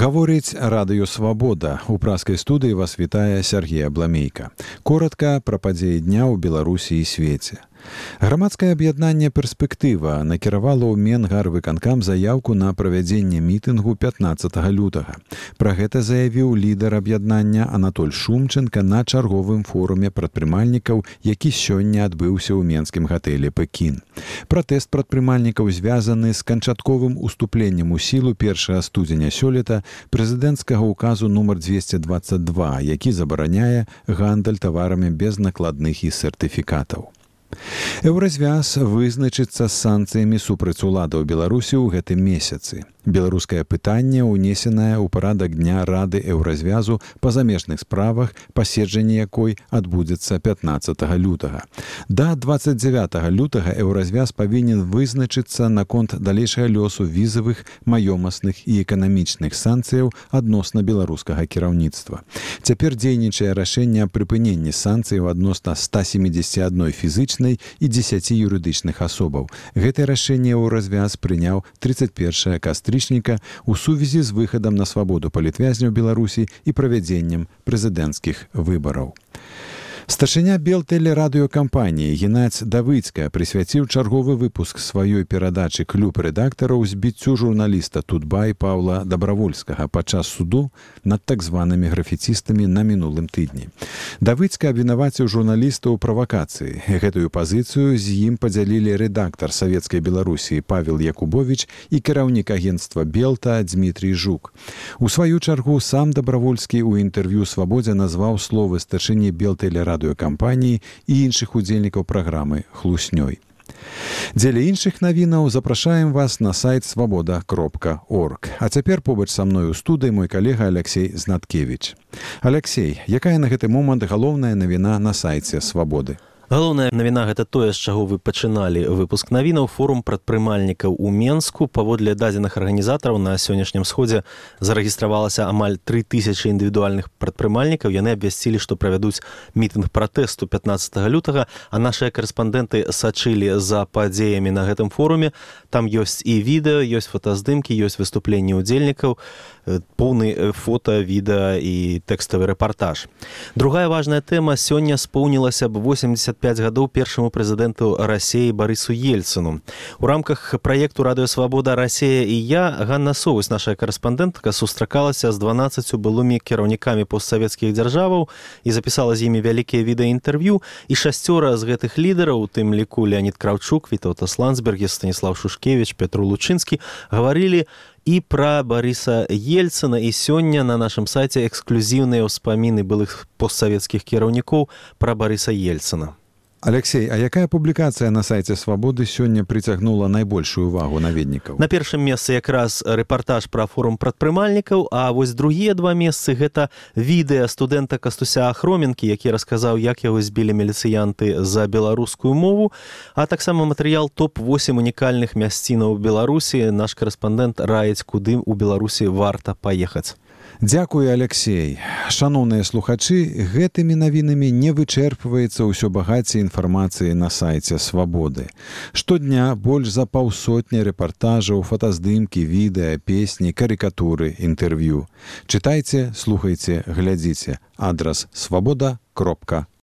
Гаворыць радыё «Свабода». У праскай студыі вас вітае Сергей Абламейка. Коратка пра падзеі дня ў Беларусі і свеце. Грамадскае аб'яднанне «Перспектыва» накіравала ў Менгарвыканкам заяўку на правядзенне мітынгу 15 лютага. Пра гэта заявіў лідар аб'яднання Анатоль Шумченка на чарговым форуме прадпрымальнікаў, які сёння адбыўся ў менскім гатэлі «Пекін». Пратэст прадпрымальнікаў звязаны з канчатковым уступленнем у сілу 1 студзеня сёлета прэзідэнцкага указу нумар 222, які забараняе гандаль таварамі без накладных і сертыфікатаў. Еўразвяз вызначыцца з санкцыямі супраць уладаў Беларусі ў гэтым месяцы. Беларускае пытанне ўнесенае ў парадак дня Рады Еўразвязу па замежных справах, паседжанне якой адбудзецца 15 лютага. Да 29 лютага Еўразвяз павінен вызначыцца наконт далейшага лёсу візавых, маёмасных і эканамічных санкцыяў адносна беларускага кіраўніцтва. Цяпер дзейнічае рашэнне аб прыпыненні санкцыяў адносна 171 фізычнай і 10 юрыдычных асобаў. Гэтае рашэнне Еўразвяз прыняў 31 кастрычніка у сувязі з выхадам на свабоду палітвязняў Беларусі і правядзеннем прэзідэнцкіх выбараў. Старшыня Белтэлерадыёкампаніі Геннадзь Давыцка прысвяціў чарговы выпуск сваёй перадачы «Клуб рэдактараў» збіццю журналіста Тутбай Паўла Дабравольскага падчас суду над так званымі графіцістамі на мінулым тыдні. Давыцка абвінаваціў журналіста ў правакацыі. Гэтую пазіцыю з ім падзялілі рэдактар Савецкай Беларусі Павел Якубовіч і кіраўнік агенцтва «Белта» Дмітрий Жук. У сваю чаргу сам Дабравольскі ў інтэрв'ю «Свабодзе» назваў словы старшыні Белтэлерадыёкампаніі і іншых удзельнікаў праграмы хлуснёй. Дзеля іншых навінаў запрашаем вас на сайт свабода.орг. А цяпер побач са мной у студыі мой калега Алексей Знаткевіч. Алексей, якая на гэты момант галоўная навіна на сайце «Свабоды»? Галоўная навіна – гэта тое, з чаго вы пачыналі выпуск навінаў. Форум прадпрымальнікаў у Менску. Паводле дадзеных арганізатараў на сённяшнім сходзе зарэгістравалася амаль 3000 індывідуальных прадпрымальнікаў. Яны абвясцілі, што правядуць мітынг пратэсту 15 лютага, а нашыя корэспандэнты сачылі за падзеямі на гэтым форуме. Там ёсць і відэо, ёсць фотаздымкі, ёсць выступленні ўдзельнікаў, поўны фота, відэа і тэкставы рэпартаж. Другая важная тэма. Сёння споўнілася б 85 гадоў першаму прэзідэнту Расіі Барысу Ельцыну. У рамках праекту «Радыё Свабода. Расія і я» Ганна Совусь, наша корэспандэнтка, сустракалася з 12 былымі кіраўнікамі постсавецкіх дзяржаваў і запісала з імі вялікія відэаінтэрв'ю. І 6 з гэтых лідараў, у тым ліку Леонід Кравчук, Вітаўтас Ландсбергес, Станіслав Шушкевіч, Петру Лучынскі, гаварылі і пра Барыса Ельцына. І сёння на нашым сайце эксклюзіўныя ўспаміны былых постсавецкіх кіраўнікоў пра Барыса Ельцына. Алексей, а якая публікацыя на сайце «Свабоды» сёння прыцягнула найбольшую увагу наведнікаў? На першым месцы якраз рэпартаж пра форум прадпрымальнікаў, а вось другія два месцы – гэта відэа студэнта Кастуся Ахроменкі, які расказаў, як яго збілі міліцыянты за беларускую мову, а таксама матэрыял топ-8 унікальных мясцінаў у Беларусі. Наш корэспандэнт раіць, куды ў Беларусі варта паехаць. Дзякуй, Алексей. Шаноўныя слухачы, гэтымі навінамі не вычэрпваецца ўсё багацце інфармацыі на сайце «Свабоды». Штодня больш за 200 рэпартажаў, фотаздымкі, відэа, песні, карыкатуры, інтэрв'ю. Чытайце, слухайце, глядзіце. Адрас свабода.орг.